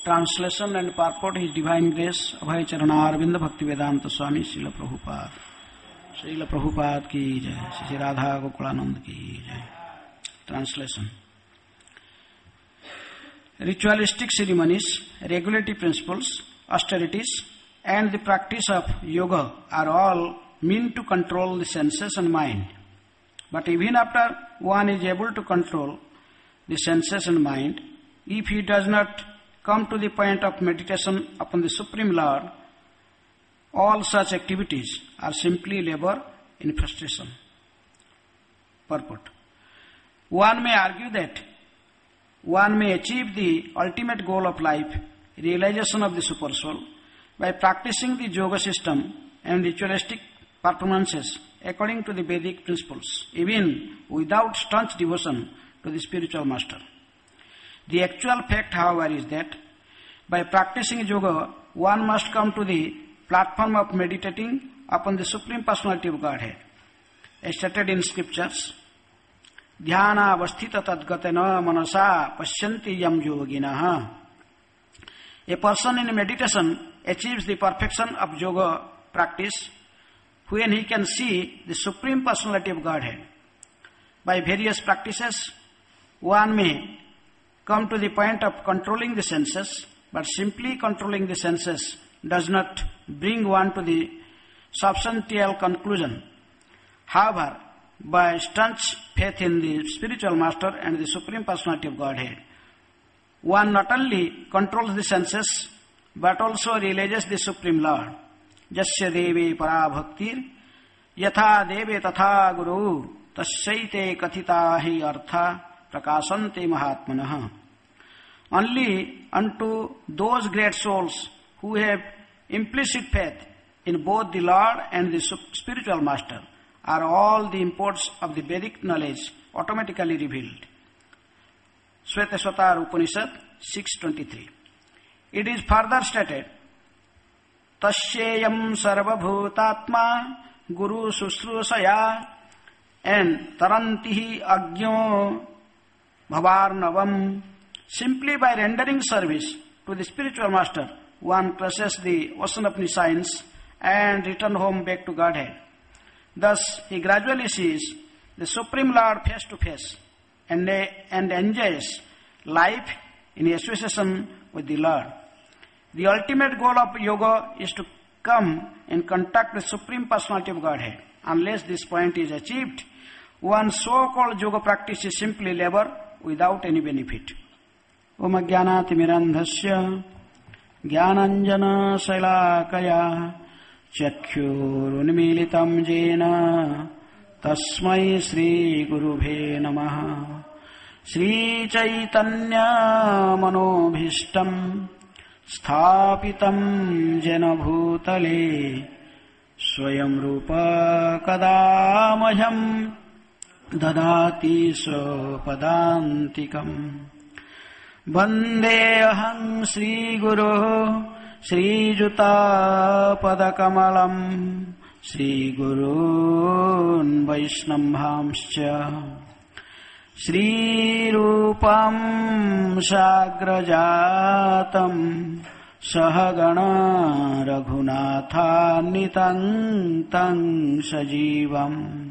Translation and purport His Divine Grace Abhay Charanarvinda Bhaktivedanta Swami Srila Prabhupada. Srila Prabhupada ki jai, Shri Radha Gokulanand ki jai. Translation. Ritualistic ceremonies, regulatory principles, austerities, and the practice of yoga are all meant to control the senses and mind. But even after one is able to control the senses and mind, if he does not come to the point of meditation upon the Supreme Lord, all such activities are simply labor in frustration. Purport. One may argue that one may achieve the ultimate goal of life, realization of the super soul, by practicing the yoga system and ritualistic performances according to the Vedic principles, even without staunch devotion to the spiritual master. The actual fact, however, is that by practicing yoga, one must come to the platform of meditating upon the Supreme Personality of Godhead. As stated in scriptures, Dhyana avasthita tadgatena manasa pashyanti yam yoginaha. A person in meditation achieves the perfection of yoga practice when he can see the Supreme Personality of Godhead. By various practices, one may come to the point of controlling the senses, but simply controlling the senses does not bring one to the substantial conclusion. However, by staunch faith in the spiritual master and the Supreme Personality of Godhead, one not only controls the senses, but also realizes the Supreme Lord. Jasya deve para bhaktir, yatha deve tatha guru, tasyaite kathita hi artha, prakasante mahatmanah. Only unto those great souls who have implicit faith in both the Lord and the spiritual master are all the imports of the Vedic knowledge automatically revealed. Shvetashvatar Upanishad 6.23. It is further stated, Tashyayam sarvabhutatma guru sushrusaya and tarantihi agyo bhavarnavam. Simply by rendering service to the spiritual master, one crosses the ocean of nescience and returns home back to Godhead. Thus, he gradually sees the Supreme Lord face to face and enjoys life in association with the Lord. The ultimate goal of yoga is to come in contact with Supreme Personality of Godhead. Unless this point is achieved, one's so-called yoga practice is simply labor without any benefit. Om Ajnanati Mirandhasya Jnananjana Shailakaya Chakhyurunmilitam Jena Tasmai Sri Gurubhe Namaha. Sri Chaitanya Manobhishtam Sthapitam Jena Bhutale Swayam Rupa Kadamaham Dadati Sopadantikam. Vandeham Sri Guru Sri Juta Padakamalam Sri Gurun Vaishnamhamscha Sri Rupam Sagrajatam Sahagana Raghunathanitang Tang Sajivam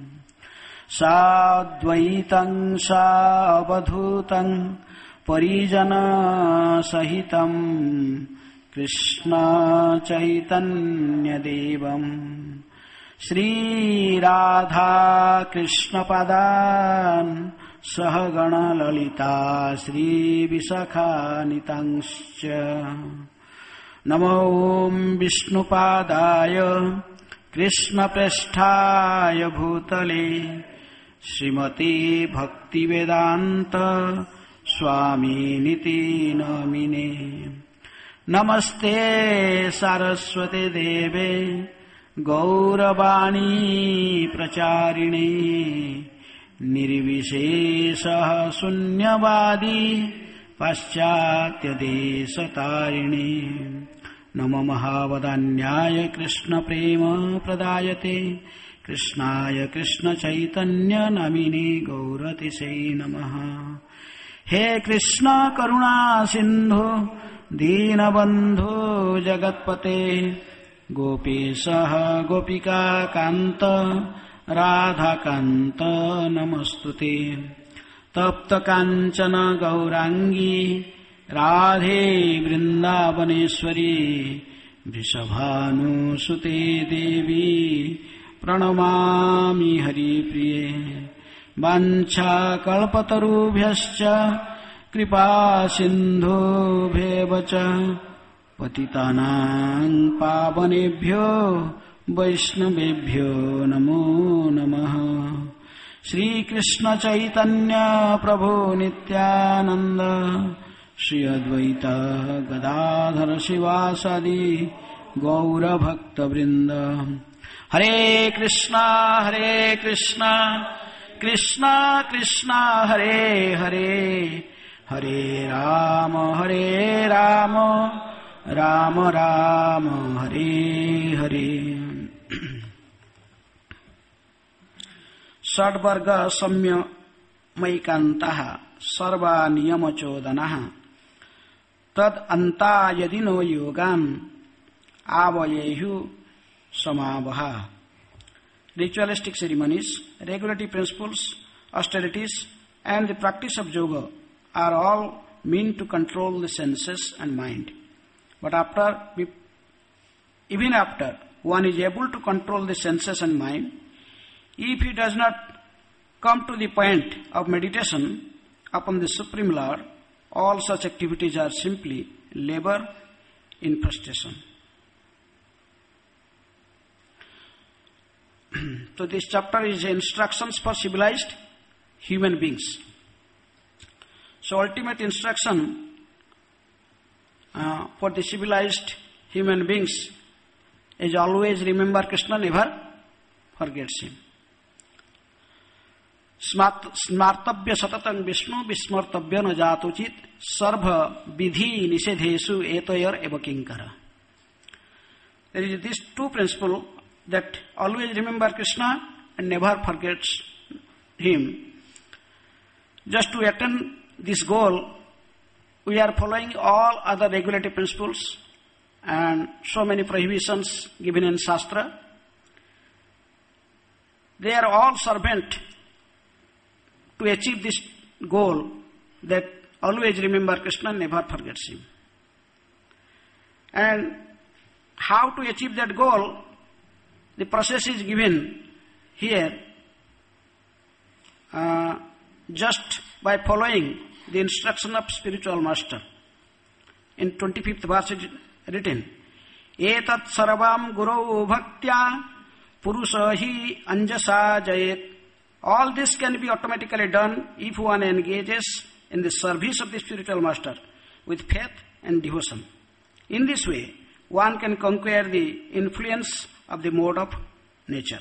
Sadvaitam Savadhutam Parijana Sahitam Krishna Chaitanya Devam Sri Radha Krishna Padan Sahagana Lalita Sri Visakha Nitangscha. Namo Om Vishnu Padaya Krishna Prasthaya Bhutale Srimati Bhaktivedanta Swami Niti Namine. Namaste Saraswate Deve Gauravani Pracharine Nirvishesha Sunyavadi Paschatya Desatarini. Namo Mahavadanyaya Krishna Prema Pradayate Krishnaya Krishna Chaitanya Namine Gaurati Say Namaha. He Krishna Karuna Sindhu दीनबन्धो जगत्पते गोपीशः गोपिकान्त राधाकान्त नमस्तुते तप्तकाञ्चन गौराङ्गी राधे वृन्दावनेश्वरी वृषभानुसुते देवी प्रणमामि हरिप्रिये वाञ्छाकल्पतरुभ्यश्च कृपा सिन्धुभ्येव च पतितानां पावनेभ्यो वैष्णवेभ्यो नमो नमः। श्रीकृष्ण चैतन्य प्रभु नित्यानंद श्री अद्वैत गदाधर शिवासादि गौरभक्तवृंद। हरे कृष्णा कृष्णा कृष्णा हरे हरे हरे राम राम राम हरे हरे। षड्वर्ग सम्यमैकान्तः सर्वा नियमचोदनः तद अन्ता यदि नो योगान् आवयेयु समावहा। Ritualistic ceremonies, regulatory principles, austerities, and the practice of yoga are all meant to control the senses and mind. But even after one is able to control the senses and mind, if he does not come to the point of meditation upon the Supreme Lord, all such activities are simply labor in frustration. So this chapter is instructions for civilized human beings. So ultimate instruction for the civilized human beings is always remember Krishna, never forgets him. स्मार्तव्य सततं विष्णु विस्मर्तव्य न जातुचित सर्व विधि निषेधेषु एतयोर एव किंकर. There is these two principles that always remember Krishna and never forgets him. Just to attain this goal, we are following all other regulatory principles and so many prohibitions given in Shastra. They are all servant to achieve this goal that always remember Krishna, never forgets him. And how to achieve that goal, the process is given here just by following the instruction of spiritual master. In 25th verse it is written, Etat sarvam gurau bhaktya purusa hi anjasa jayet. All this can be automatically done if one engages in the service of the spiritual master with faith and devotion. In this way, one can conquer the influence of the mode of nature.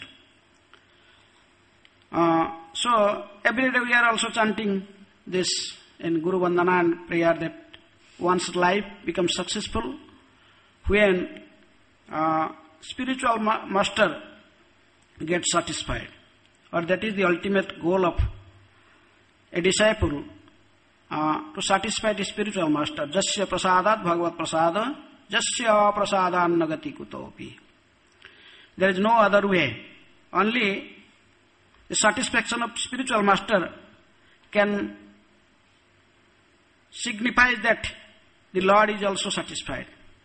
So, every day we are also chanting this in Guru Vandana and prayer that one's life becomes successful when spiritual master gets satisfied. Or that is the ultimate goal of a disciple, to satisfy the spiritual master. Jasya prasadat bhagavat prasada, jasya prasadan nagati kutopi. There is no other way. Only the satisfaction of spiritual master can signify that the Lord is also satisfied.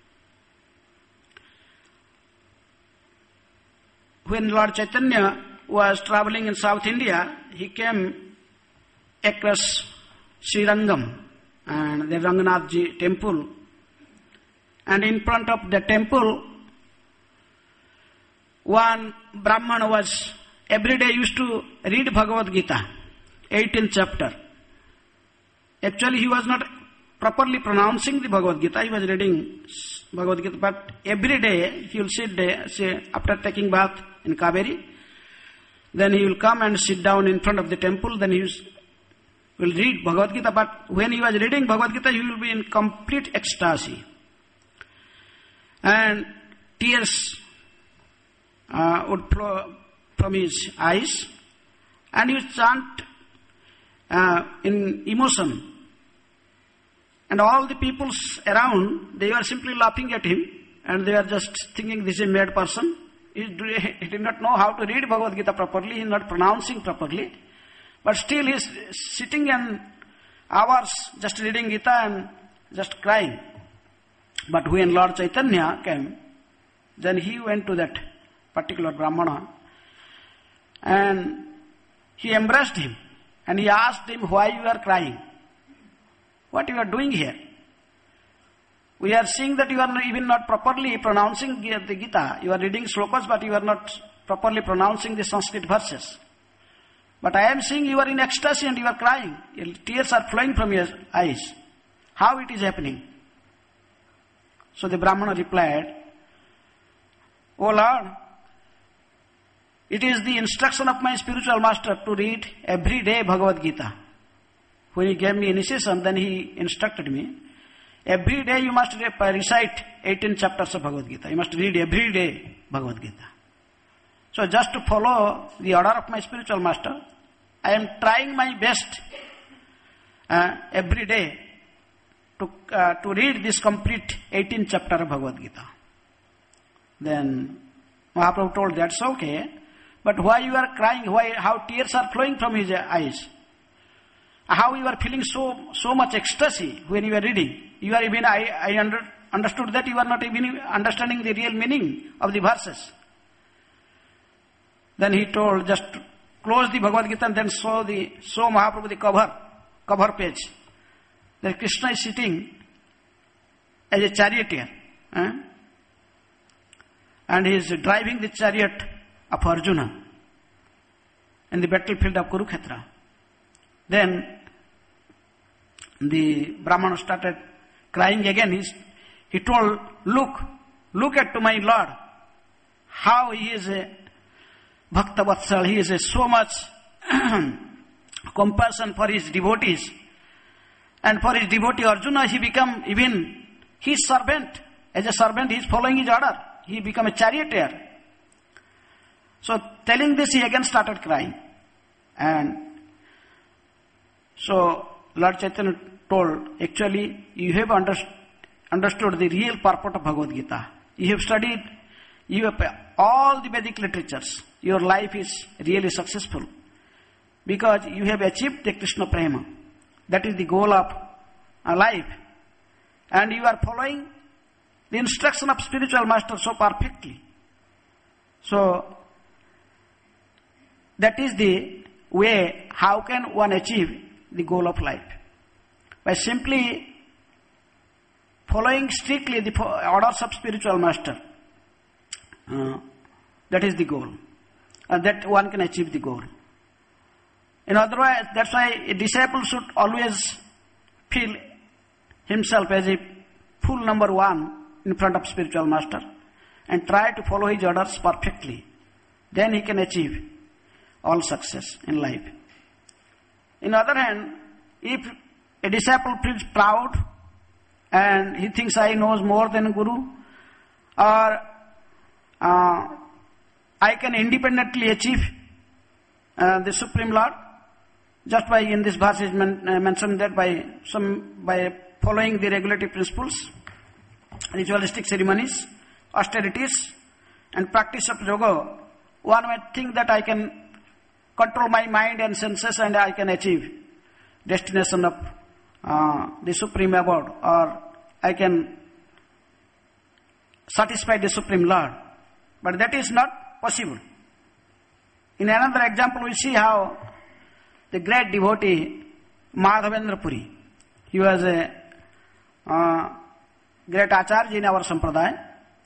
When Lord Chaitanya was traveling in South India, he came across Srirangam and the Ranganathji temple. And in front of the temple, one Brahman was every day used to read Bhagavad Gita, 18th chapter. Actually, he was not properly pronouncing the Bhagavad Gita, he was reading Bhagavad Gita, but every day he will sit there, say, after taking bath in Kaveri, then he will come and sit down in front of the temple, then he will read Bhagavad Gita, but when he was reading Bhagavad Gita, he will be in complete ecstasy. And tears would flow from his eyes, and he would chant in emotion. And all the people around, they were simply laughing at him, and they were just thinking this is a mad person. He did not know how to read Bhagavad Gita properly, he is not pronouncing properly. But still he is sitting and hours just reading Gita and just crying. But when Lord Chaitanya came, then he went to that particular Brahmana and he embraced him and he asked him, why you are crying? What you are doing here? We are seeing that you are even not properly pronouncing the Gita. You are reading slokas, but you are not properly pronouncing the Sanskrit verses. But I am seeing you are in ecstasy and you are crying. Tears are flowing from your eyes. How it is happening? So the Brahmana replied, O Lord, it is the instruction of my spiritual master to read every day Bhagavad Gita. When he gave me initiation, then he instructed me, every day you must recite 18 chapters of Bhagavad Gita. You must read every day Bhagavad Gita. So just to follow the order of my spiritual master, I am trying my best every day to read this complete 18 chapter of Bhagavad Gita. Then Mahaprabhu told, that's okay, but why you are crying? How tears are flowing from his eyes? How you are feeling so much ecstasy when you are reading? You are even, I understood that you are not even understanding the real meaning of the verses. Then he told, just close the Bhagavad Gita and then show Mahaprabhu the cover page. That Krishna is sitting as a charioteer. And he is driving the chariot of Arjuna in the battlefield of Kurukshetra. Then the Brahmana started crying again. He told, look at my Lord, how he is a Bhakta Vatsal, he is a so much compassion for his devotees. And for his devotee Arjuna, he become even his servant. As a servant, he is following his order. He become a charioteer. So telling this, he again started crying. And so Lord Chaitanya told, actually, you have understood the real purport of Bhagavad Gita. You have studied, you have all the Vedic literatures. Your life is really successful because you have achieved the Krishna Prema. That is the goal of life. And you are following the instruction of spiritual master so perfectly. So that is the way how can one achieve the goal of life. By simply following strictly the orders of spiritual master. That is the goal. And that one can achieve the goal. In other words, that's why a disciple should always feel himself as a full number one in front of spiritual master and try to follow his orders perfectly. Then he can achieve all success in life. In other hand, if a disciple feels proud and he thinks I knows more than Guru, or I can independently achieve the Supreme Lord, just by in this verse is mentioned that by following the regulative principles, ritualistic ceremonies, austerities, and practice of yoga, one might think that I can control my mind and senses and I can achieve destination of the Supreme Abode, or I can satisfy the Supreme Lord. But that is not possible. In another example, we see how the great devotee Madhavendra Puri, he was a great acharya in our sampradaya,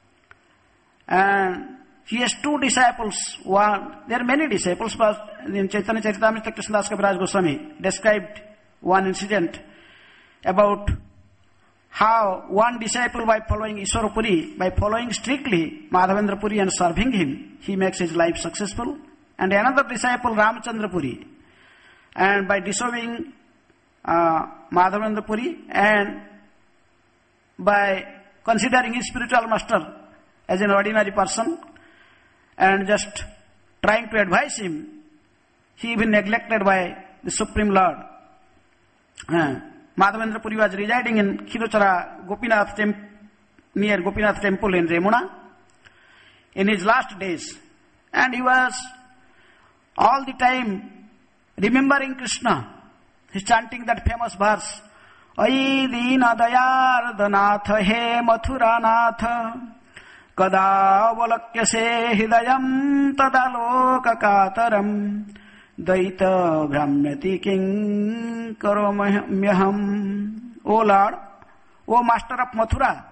and he has two disciples. There are many disciples, but in Chaitanya Charitamrita, Krishnadas Kaviraj Goswami described one incident about how one disciple, by following Ishwara Puri, by following strictly Madhavendra Puri and serving him, he makes his life successful. And another disciple, Ramachandra Puri, and by disobeying Madhavendra Puri and by considering his spiritual master as an ordinary person and just trying to advise him, he even neglected by the Supreme Lord, Madhavendra Puri was residing in Khirochara Gopinath near Gopinath temple in Remuna in his last days. And he was all the time remembering Krishna. He's chanting that famous verse, Ai Dina Dayardanath He Mathuranath Kada Valakyase Hidayam Tadaloka Kataram Daita Brahmyati King Karomyaham. O Lord, O Master of Mathura,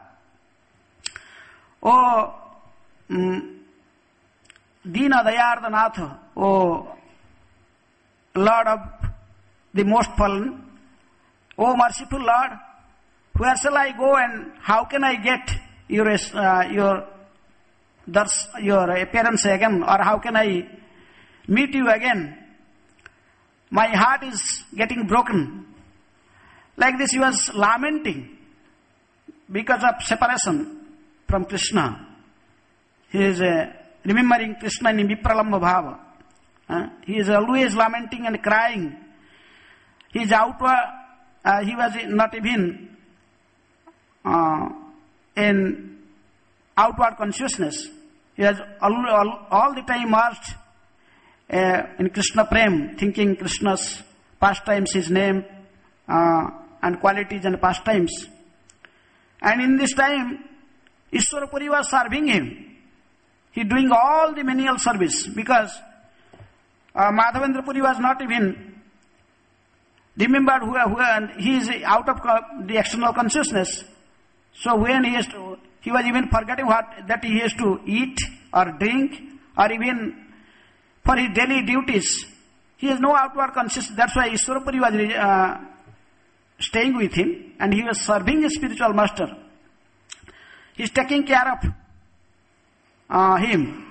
O Dina Dayardanath, O Lord of the most fallen, O merciful Lord, where shall I go and how can I get your appearance again, or how can I meet you again? My heart is getting broken. Like this he was lamenting because of separation from Krishna. He is remembering Krishna in Vipralamba Bhava. He is always lamenting and crying. He was not even in outward consciousness. He was all the time immersed in Krishna Prem, thinking Krishna's pastimes, his name, and qualities and pastimes. And in this time, Ishwara Puri was serving him. He doing all the menial service because Madhavendra Puri was not even remembered who he is out of the external consciousness. So when he was even forgetting that he has to eat or drink or even for his daily duties. He has no outward consciousness. That's why Ishwara Puri was staying with him and he was serving his spiritual master. He is taking care of him.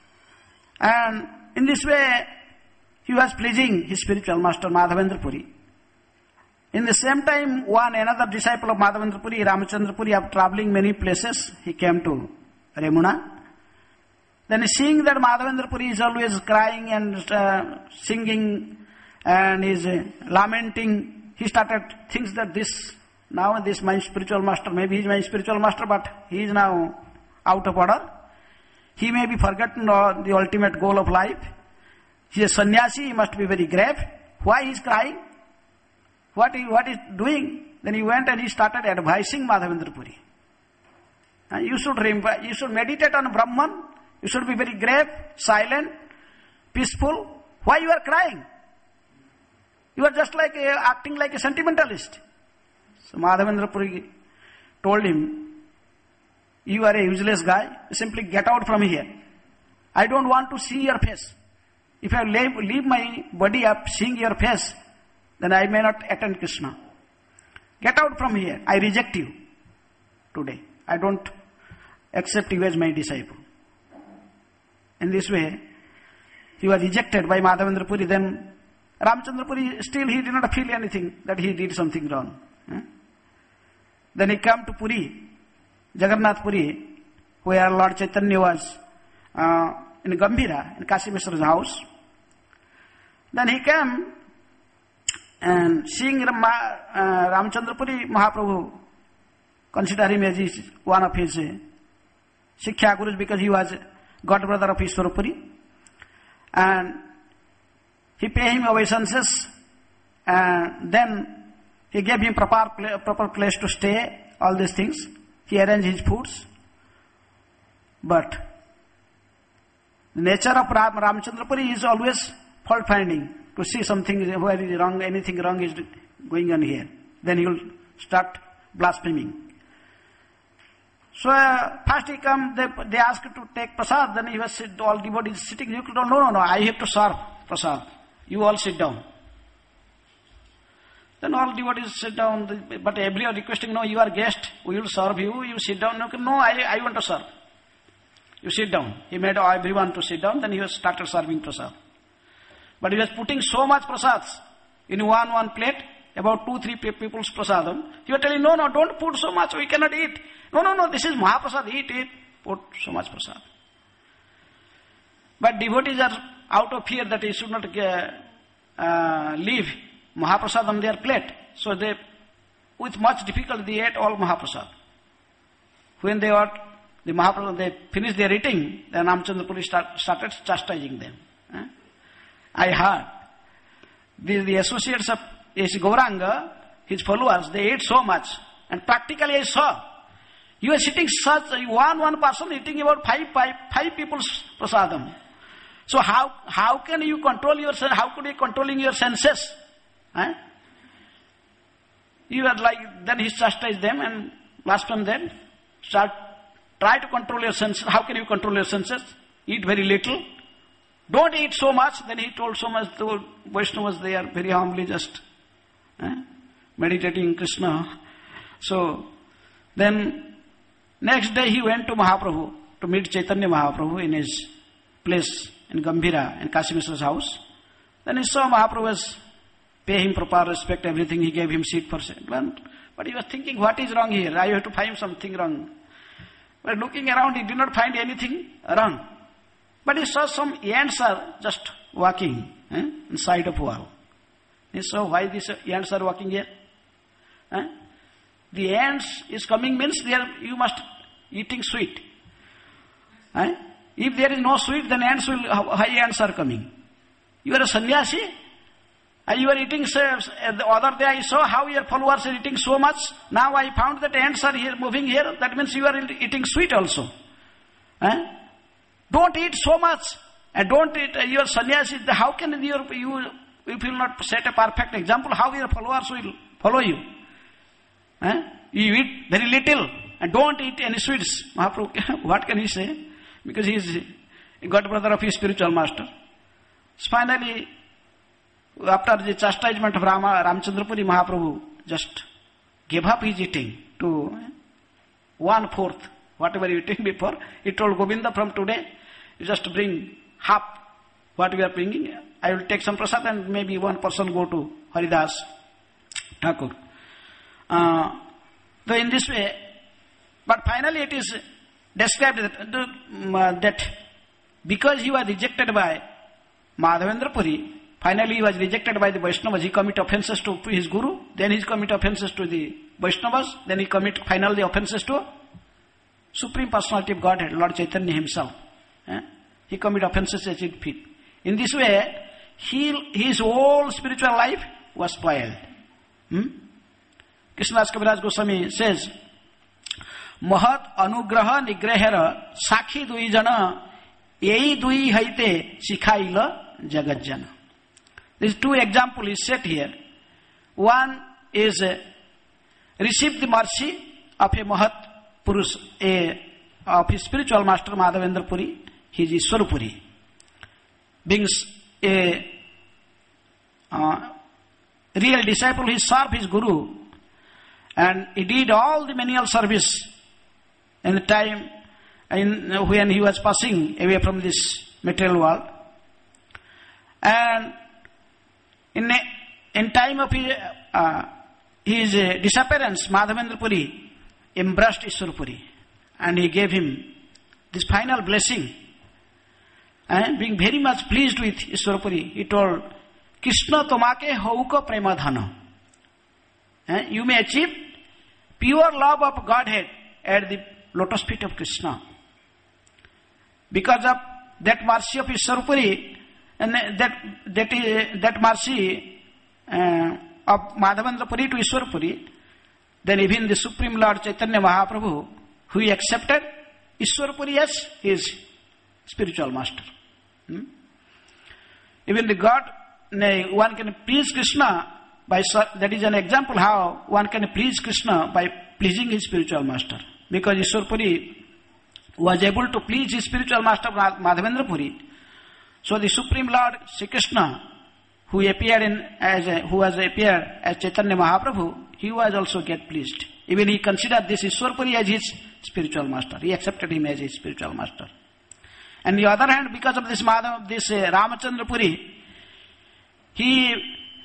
And in this way, he was pleasing his spiritual master, Madhavendra Puri. In the same time, another disciple of Madhavendra Puri, Ramachandra Puri, after traveling many places, he came to Remuna. Then seeing that Madhavendra Puri is always crying and singing and is lamenting, he started thinks that this my spiritual master, maybe he is my spiritual master, but he is now out of order. He may be forgotten the ultimate goal of life. He is a sannyasi, he must be very grave. Why he is crying? What is doing? Then he went and he started advising Madhavendra Puri. You should meditate on Brahman. You should be very grave, silent, peaceful. Why you are crying? You are just like acting like a sentimentalist. So Madhavendra Puri told him, you are a useless guy. Simply get out from here. I don't want to see your face. If I leave my body up seeing your face, then I may not attend Krishna. Get out from here. I reject you today. I don't accept you as my disciple. In this way, he was rejected by Madhavendra Puri. Then Ramachandra Puri, still he did not feel anything that he did something wrong. Then he came to Puri, Jagannath Puri, where Lord Chaitanya was in Gambhira, in Kashi Mishra's house. Then he came and seeing Ramachandra Puri, Mahaprabhu considered him as one of his Sikhya Gurus because he was god brother of Ishwara Puri. And he paid him obeisances and then he gave him proper place to stay, all these things. He arranged his foods. But the nature of Ramachandra Puri is always fault finding, to see something where is wrong, anything wrong is going on here. Then he will start blaspheming. So first he come, they asked to take prasad, then he was all devotees sitting. You told, no, I have to serve prasad. You all sit down. Then all devotees sit down, but everyone requesting, no, you are guest, we will serve you, you sit down. No, I want to serve. You sit down. He made everyone to sit down, then he started serving prasad. But he was putting so much prasads in one plate, about 2-3 people's prasadam. He was telling, no, don't put so much, we cannot eat. No, this is Mahaprasad, eat, put so much prasad. But devotees are out of fear that he should not leave Mahaprasad on their plate. So they with much difficulty they ate all Mahaprasad. When the Mahaprabhu, they finished their eating, then Ramchandra Puri started chastising them. I heard the associates of A.C. Gauranga, his followers, they ate so much. And practically I saw, you are sitting such, one person eating about five people's prasadam. So how can you control yourself? How could you controlling your senses? You are like, then he chastised them and last one then, try to control your senses. How can you control your senses? Eat very little. Don't eat so much. Then he told so much to Vaishnavas, they are very humbly just meditating Krishna. So then next day he went to Mahaprabhu to meet Chaitanya Mahaprabhu in his place in Gambhira, in Kashi Mishra's house. Then he saw Mahaprabhu was pay him proper respect, everything. He gave him seat for second. But he was thinking, what is wrong here? I have to find something wrong. But looking around, he did not find anything wrong. But he saw some ants are just walking inside of wall. He saw why these ants are walking here. The ants is coming means you must eating sweet. If there is no sweet, then why ants are coming? You are a sannyasi. You are eating, the other day I saw how your followers are eating so much. Now I found that ants are here, moving here. That means you are eating sweet also. Don't eat so much. And don't eat, your sannyasi. How can you will not set a perfect example? How your followers will follow you? You eat very little and don't eat any sweets. Mahaprabhu, what can he say? Because he is a god brother of his spiritual master. So finally, after the chastisement of Ramchandra Puri, Mahaprabhu just gave up his eating to 1/4, whatever you eating before. He told Govinda, from today, you just bring half what we are bringing. I will take some prasad and maybe one person go to Haridas Thakur. So in this way, but finally it is described that because he was rejected by Madhavendra Puri, finally he was rejected by the Vaishnavas. He commit offenses to his Guru, then he commit offenses to the Vaishnavas, then he commit finally offenses to Supreme Personality of Godhead, Lord Chaitanya himself. He commit offenses as it fit. In this way, his whole spiritual life was spoiled. Krishnadas Kaviraj Goswami says, Mahat anugraha nigrahera sakhi dui jana ei dui haite sikhaila jagajjana. These two examples is set here. One is receive the mercy of a Mahat Purush, of his spiritual master Madhavendra Puri, he is Ishwar Puri. Being a real disciple, he served his Guru and he did all the menial service in the time when he was passing away from this material world. And in time of his disappearance, Madhavendra Puri embraced Ishwar Puri and he gave him this final blessing. And being very much pleased with Ishwar Puri, he told, Krishna tomake hauka premadhana. You may achieve pure love of Godhead at the lotus feet of Krishna. Because of that mercy of Ishwar Puri, and that mercy of Madhavendra Puri to Ishwar Puri, then even the Supreme Lord Chaitanya Mahaprabhu, who accepted Ishwar Puri as his spiritual master. Even the God, one can please Krishna by, that is an example how one can please Krishna by pleasing his spiritual master. Because Ishwar Puri was able to please his spiritual master Madhavendra Puri. So the Supreme Lord Sri Krishna, who has appeared as Chaitanya Mahaprabhu, he was also get pleased. Even he considered this Ishwar Puri as his spiritual master. He accepted him as his spiritual master. And on the other hand, because of this Ramachandra Puri, he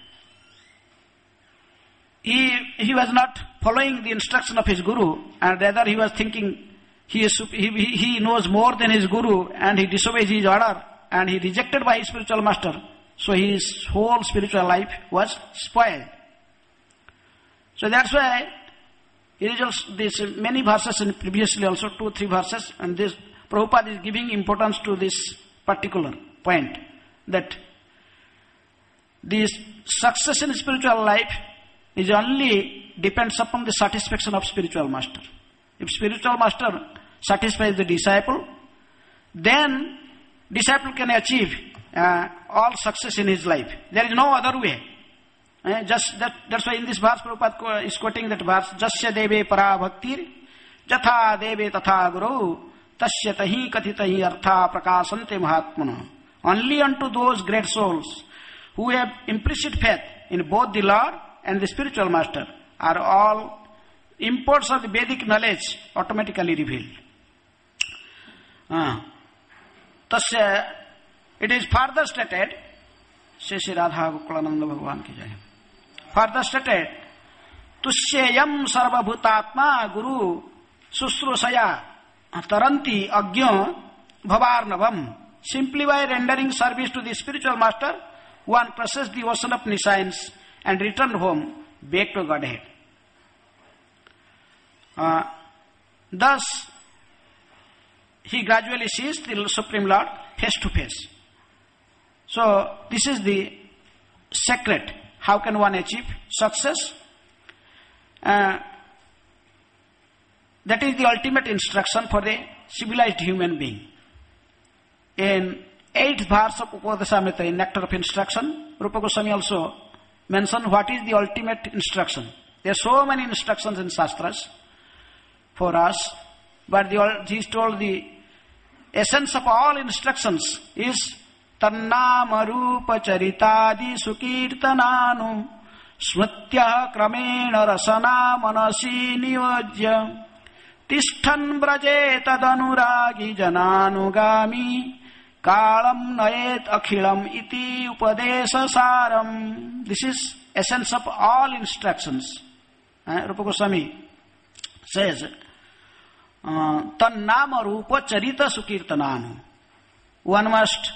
was not following the instruction of his Guru, and rather he was thinking he knows more than his Guru, and he disobeys his order, and he rejected by his spiritual master. So his whole spiritual life was spoiled. So that's why it is also this many verses and previously also 2-3 verses, and this Prabhupada is giving importance to this particular point, that this success in spiritual life is only depends upon the satisfaction of spiritual master. If spiritual master satisfies the disciple, then disciple can achieve all success in his life. There is no other way. That's why in this verse Prabhupada is quoting that verse, Jasya deve para bhaktir jatha deve tatha guru tasya tahi kathitahi artha prakasante mahatmana. Only unto those great souls who have implicit faith in both the Lord and the spiritual master are all imports of the Vedic knowledge automatically revealed. Tasya, it is further stated, Shri Radha Gokulananda Bhagavan ki jai. Further stated, Tusyayam sarvabhutatma guru susrusaya taranti agyo bhavarnavam. Simply by rendering service to the spiritual master, one crosses the ocean of nescience and return home back to Godhead. Thus, he gradually sees the Supreme Lord face to face. So, this is the secret. How can one achieve success? That is the ultimate instruction for the civilized human being. In 8th verse of Upadeshamrita, in Nectar of Instruction, Rupa Goswami also mentioned what is the ultimate instruction. There are so many instructions in Shastras for us, but he told the essence of all instructions is Tannama Rupa Charitadi Sukirtananu Smritya Kramena Rasana Manasi Nivajya Tishthan Braje Tadanuragi Jananugami Kalam Nayet Akhilam Iti Upadesa Saram. This is essence of all instructions. Rupa Goswami says, Tannama Rupa Charita Sukirtananu. One must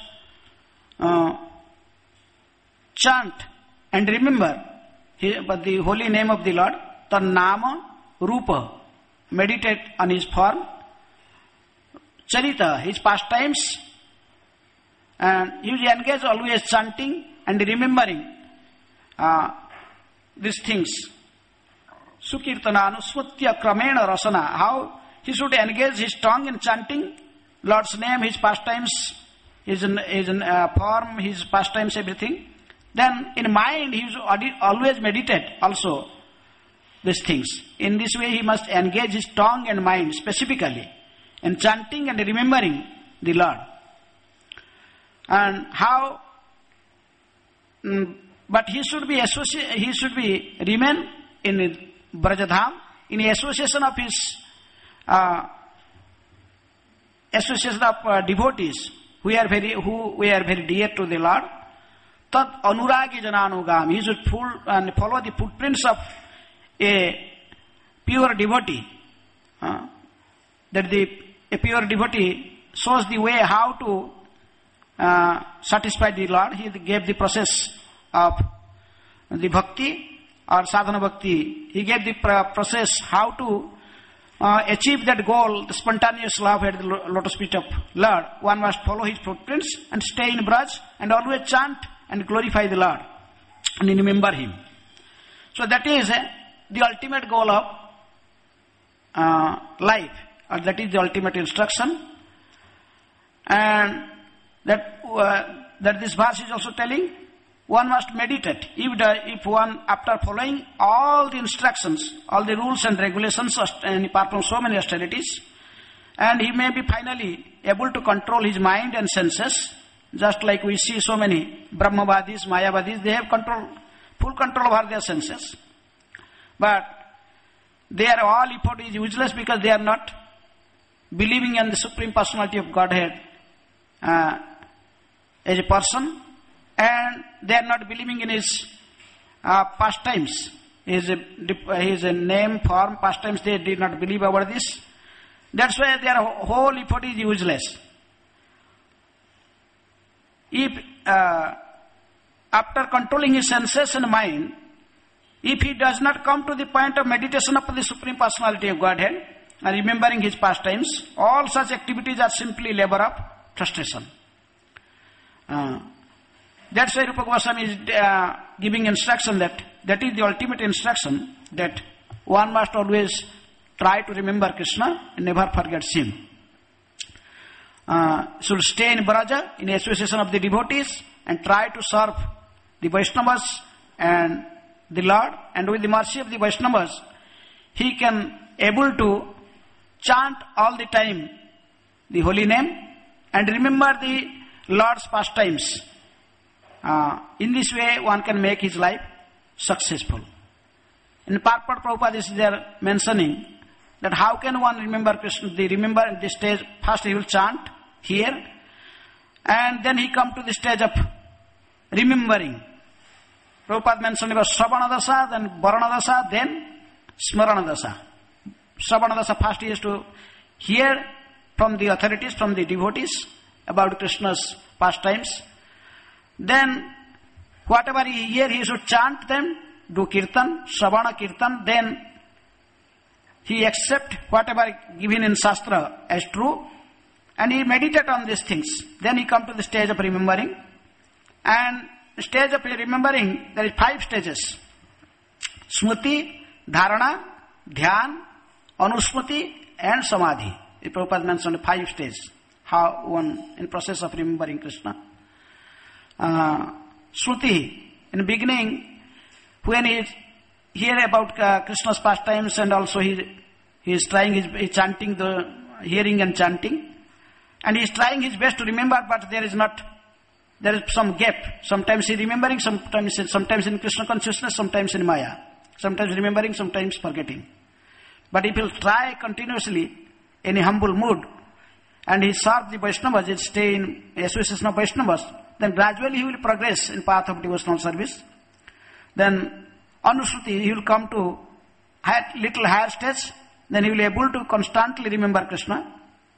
chant and remember the holy name of the Lord, Tannama Rupa. Meditate on his form, Charita, his pastimes, and he will engage always chanting and remembering these things. Sukirtananu Smutya Kramena Rasana. How he should engage his tongue in chanting Lord's name, his pastimes, his form, his pastimes, everything. Then in mind he should always meditate also these things. In this way he must engage his tongue and mind specifically in chanting and remembering the Lord. And how? But he should be remain in Brajadham in association of his devotees who are very dear to the Lord. Tat anuragi jananugam. He should follow the footprints of a pure devotee. A pure devotee shows the way how to satisfy the Lord. He gave the process of the bhakti or sadhana bhakti. He gave the process how to achieve that goal, the spontaneous love at the lotus feet of Lord. One must follow his footprints and stay in Braj and always chant and glorify the Lord and remember him. So that is the ultimate goal of life, or that is the ultimate instruction. And that this verse is also telling one must meditate. If one, after following all the instructions, all the rules and regulations, and apart from so many austerities, and he may be finally able to control his mind and senses, just like we see so many Brahmavadis, Mayavadis, they have full control over their senses. But their all effort is useless because they are not believing in the Supreme Personality of Godhead as a person, and they are not believing in his pastimes, his name, form, pastimes. They did not believe over this. That's why their whole effort is useless. If after controlling his senses and mind, If he does not come to the point of meditation upon the Supreme Personality of Godhead and remembering his pastimes, all such activities are simply labor of frustration. That's why Rupa Goswami is giving instruction that is the ultimate instruction, that one must always try to remember Krishna and never forget him. Should stay in Braja in association of the devotees and try to serve the Vaishnavas and the Lord, and with the mercy of the Vaishnavas, he can able to chant all the time the holy name and remember the Lord's pastimes. In this way, one can make his life successful. In Purport Prabhupada is there mentioning that how can one remember Krishna? They remember at the stage, first he will chant here, and then he come to the stage of remembering. Prabhupada mentioned about Shravanadasa, then Varanadasa, then Smaranadasa. Shravanadasa, first he has to hear from the authorities, from the devotees about Krishna's pastimes. Then whatever he hear, he should chant them, do kirtan, Shravana kirtan, then he accept whatever given in Shastra as true, and he meditate on these things. Then he come to the stage of remembering. And the stage of remembering, there is 5 stages. Smriti, Dharana, Dhyan, Anusmriti, and Samadhi. The Prabhupada mentioned 5 stages. How one in process of remembering Krishna. Shruti, in the beginning, when he hear about Krishna's pastimes, and also he is trying he is chanting, the hearing and chanting, and he is trying his best to remember, but there is some gap. Sometimes he remembering, sometimes in Krishna consciousness, sometimes in Maya. Sometimes remembering, sometimes forgetting. But if he will try continuously in a humble mood, and he serve the Vaishnavas, he stay in association of Vaishnavas, then gradually he will progress in path of devotional service. Then Anusruti, he will come to little higher stage, then he will be able to constantly remember Krishna.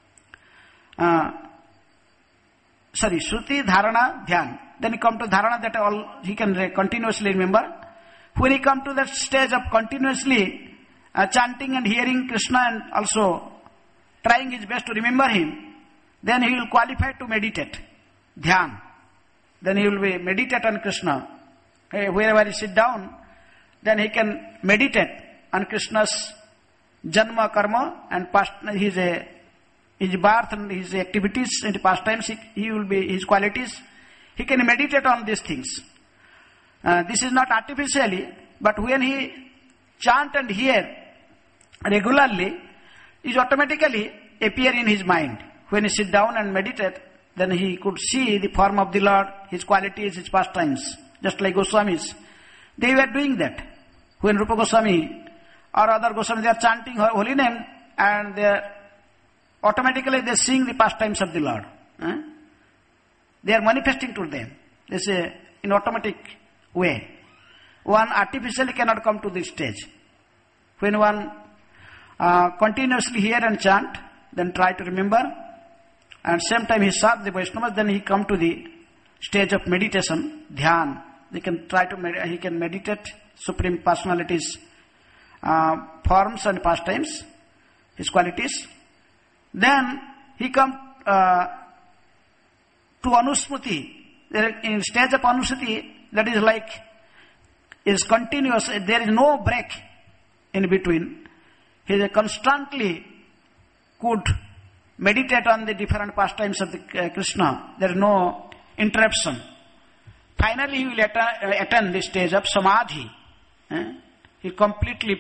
Shruti, Dharana, Dhyan. Then he come to Dharana, that all he can continuously remember. When he come to that stage of continuously chanting and hearing Krishna and also trying his best to remember him, then he will qualify to meditate. Dhyan. Then he will be meditate on Krishna. Wherever he sit down, then he can meditate on Krishna's janma, karma, and past, his birth and his activities and pastimes, he will be his qualities. He can meditate on these things. This is not artificially, but when he chant and hear regularly, it automatically appear in his mind. When he sit down and meditate, then he could see the form of the Lord, his qualities, his pastimes, just like Goswamis. They were doing that. When Rupa Goswami or other Goswami, they are chanting holy name, and they are automatically they are seeing the pastimes of the Lord. They are manifesting to them. They say in automatic way. One artificially cannot come to this stage. When one continuously hear and chant, then try to remember, and same time he serves the Vaishnavas, then he come to the stage of meditation, Dhyan. He can meditate Supreme Personality's forms and pastimes, his qualities. Then he come to Anusmriti. In stage of Anusmriti, that is like, is continuous, there is no break in between. He constantly could meditate on the different pastimes of the Krishna. There is no interruption. Finally, he will attain the stage of Samadhi. He completely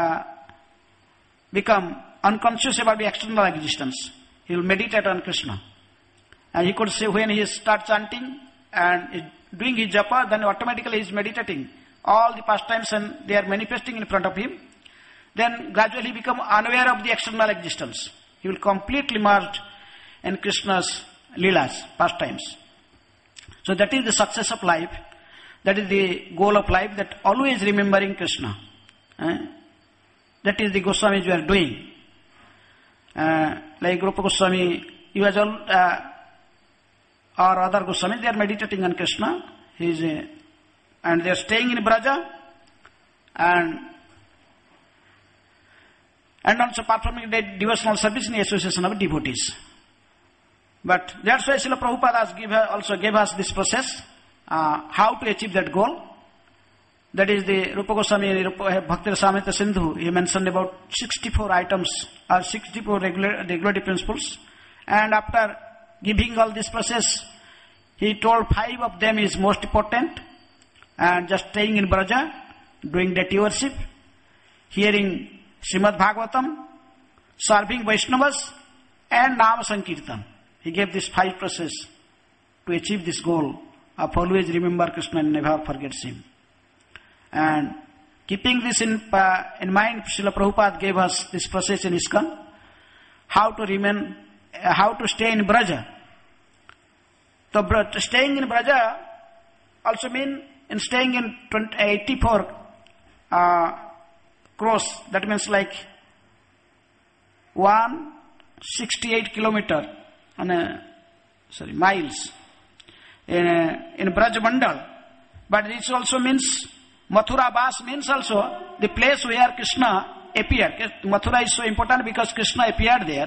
become unconscious about the external existence. He will meditate on Krishna. And he could say when he starts chanting and doing his japa, then automatically he is meditating. All the pastimes and they are manifesting in front of him. Then gradually he become unaware of the external existence. He will completely merge in Krishna's leelas, pastimes. So that is the success of life. That is the goal of life, that always remembering Krishna. That is the Goswamis were doing. Like Rupa Goswami, he was all, or other Goswamis, they are meditating on Krishna. And they are staying in Braja, and also performing devotional service in the association of devotees. But that's why Srila Prabhupada also gave us this process, how to achieve that goal. That is the Rupa Goswami Bhakti Rasamrita Sindhu. He mentioned about 64 items or 64 regulatory principles. And after giving all this process, he told 5 of them is most important. And just staying in Braja, doing deity worship, hearing Srimad Bhagavatam, serving Vaishnavas, and Nama Sankirtan. He gave this 5 process to achieve this goal of always remember Krishna and never forget Him. And keeping this in mind, Srila Prabhupada gave us this process in ISKCON, how to stay in Braja. So staying in Braja also means in staying in 84 crores, that means like 168 kilometer miles in Braj Mandal. But this also means Mathura Vas means also the place where Krishna appeared. Mathura is so important because Krishna appeared there.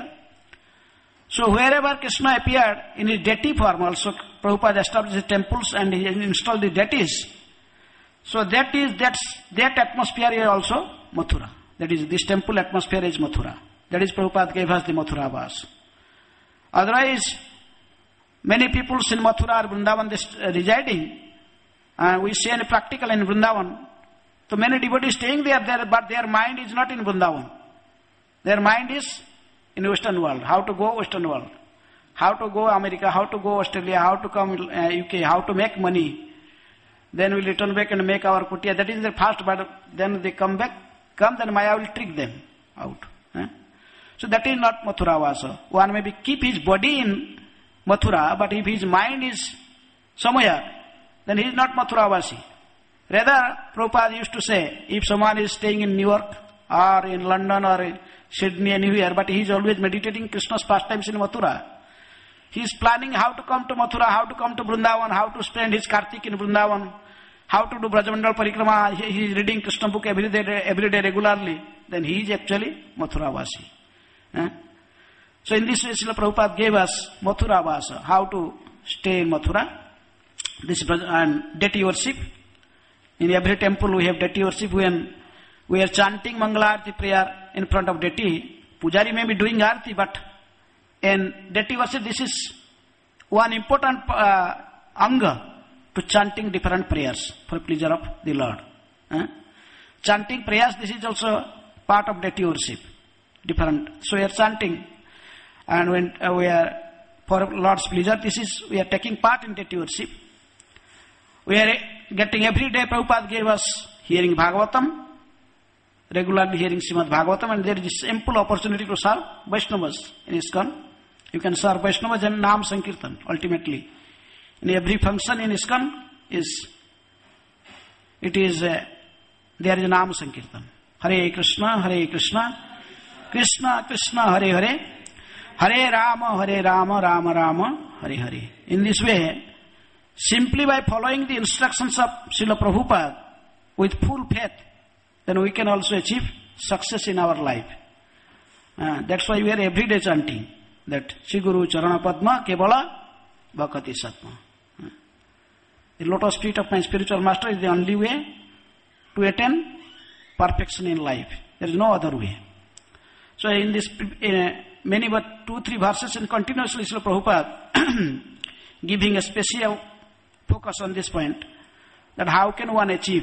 So wherever Krishna appeared in his deity form also, Prabhupada established temples and he installed the deities. So that atmosphere is also Mathura. That is, this temple atmosphere is Mathura. That is, Prabhupada gave us the Mathura Vas. Otherwise, many people in Mathura or Vrindavan residing, we see any practical in Vrindavan. So many devotees staying there, but their mind is not in Vrindavan. Their mind is in Western world. How to go Western world. How to go America, how to go Australia, how to come UK, how to make money. Then we return back and make our kutia. That is the first, but then they come back. Then Maya will trick them out. So that is not Mathura Vasa. One may keep his body in Mathura, but if his mind is somewhere, then he is not Mathura Vasi. Rather, Prabhupada used to say, if someone is staying in New York or in London or in Sydney, anywhere, but he is always meditating Krishna's pastimes in Mathura. He is planning how to come to Mathura, how to come to Vrindavan, how to spend his Kartik in Vrindavan, how to do Brajamandal Parikrama. He is reading Krishna book every day regularly. Then he is actually Mathura Vasi. So in this way, Srila Prabhupada gave us Mathura Vasa, how to stay in Mathura. This and deity worship. In every temple we have deity worship. When we are chanting Mangalarti prayer in front of deity, Pujari may be doing Arti, but in deity worship this is one important anga to chanting different prayers for pleasure of the Lord. Chanting prayers, this is also part of deity worship. Different. So we are chanting, and when we are for Lord's pleasure, we are taking part in deity worship. We are getting every day, Prabhupada gave us hearing Bhagavatam, regularly hearing Srimad Bhagavatam, and there is ample opportunity to serve Vaishnavas in ISKCON. You can serve Vaishnavas and Nam Sankirtan, ultimately. In every function in ISKCON, there is Nam Sankirtan. Hare Krishna, Krishna Krishna, Hare Hare, Hare Rama, Rama Rama, Hare Hare. In this way, simply by following the instructions of Srila Prabhupada with full faith, then we can also achieve success in our life. That's why we are every day chanting that Shri Guru Charana Padma Kevala Bhakati Satma. The lotus feet of my spiritual master is the only way to attain perfection in life. There is no other way. So in this, many but 2-3 verses and continuously Srila Prabhupada giving a special focus on this point, that how can one achieve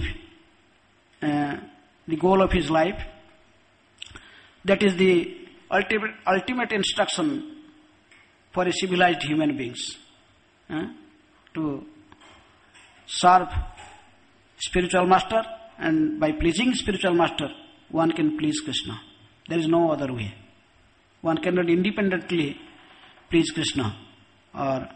the goal of his life. That is the ultimate instruction for a civilized human beings. To serve spiritual master, and by pleasing spiritual master, one can please Krishna. There is no other way. One cannot independently please Krishna. Or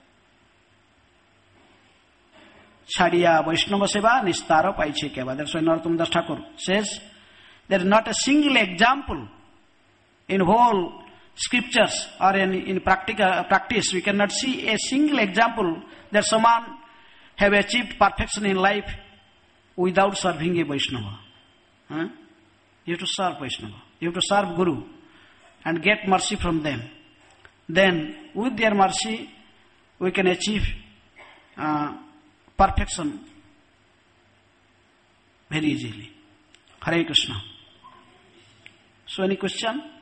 Chadiya Vaishnava Seva Nistara Paiche Keva. That's why Narottam Das Thakur says, there is not a single example in whole scriptures or in practice, we cannot see a single example that someone have achieved perfection in life without serving a Vaishnava. Huh? You have to serve Vaishnava. You have to serve Guru and get mercy from them. Then, with their mercy, we can achieve perfection very easily. Hare Krishna. So, any question?